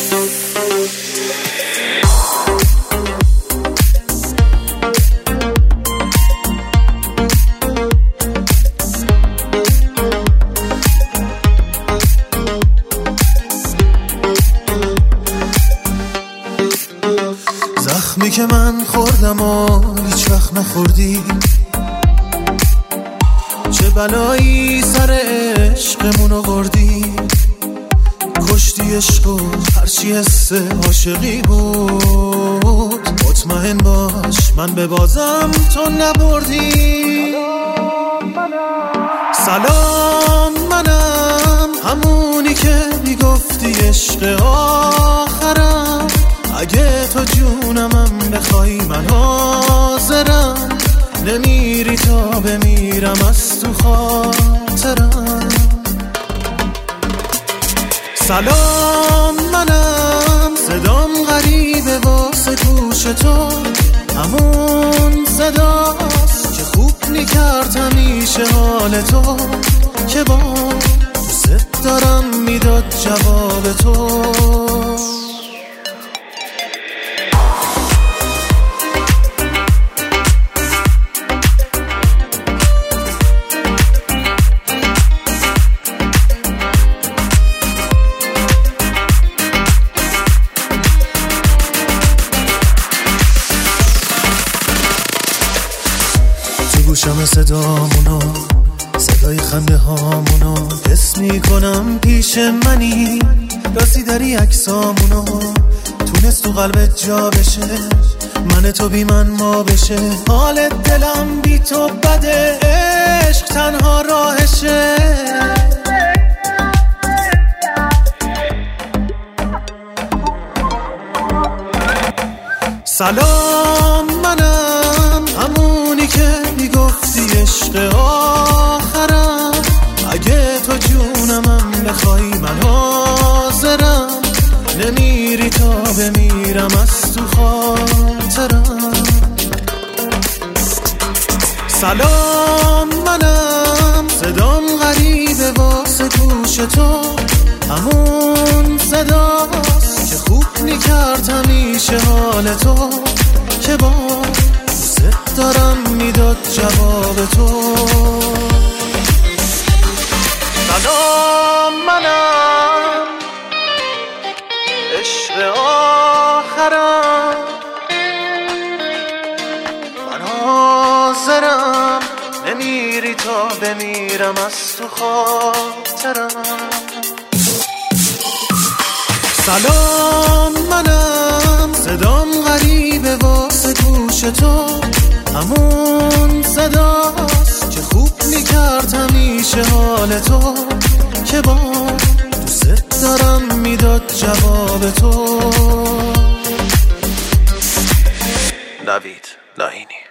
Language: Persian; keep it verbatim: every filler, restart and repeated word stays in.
زخمی که من خوردم و هیچ وقت نخوردی، چه بلایی سر عشقمون آوردی. کشتی عشق و هرچی حس عاشقی بود. مطمئن باش من ببازم تو نبردی. سلام منم همونی که میگفتی عشق آخرم. اگه تو جونمم بخوای من حاضرم. نمیری تا بمیرم از تو خاطرم. سلام منم صدام غریبه واسه گوش تو. همون صداست که خوب میکرد همیشه حال تو. که با دوست دارم میداد جواب تو. گوشم صدامونو، صدای خنده هامونو حس میکنم پیش منی. راستی داری عکسامونو تونست تو قلبت جا بشه. من تو بی من ما بشه. حال دلم بی تو بده. عشق تنها راهشه. سلام منم همونی که میگفتی عشق آخرم. اگه تو جونمم بخوای من حاضرم. نمیری تا بمیرم از تو خاطرم. سلام منم صدام غریبه واسه گوش تو. همون صداست که خوب میکرد همیشه حال تو. که با دوست دارم میداد جواب تو. سلام منم عشق آخرم. من حاضرم. نمیری تا بمیرم از تو خاطرم. سلام منم صدام غریبه واسه گوش تو. همون صداست که خوب میکرد همیشه حال تو. که با دوست دارم میداد جواب تو. نوید لاهینی.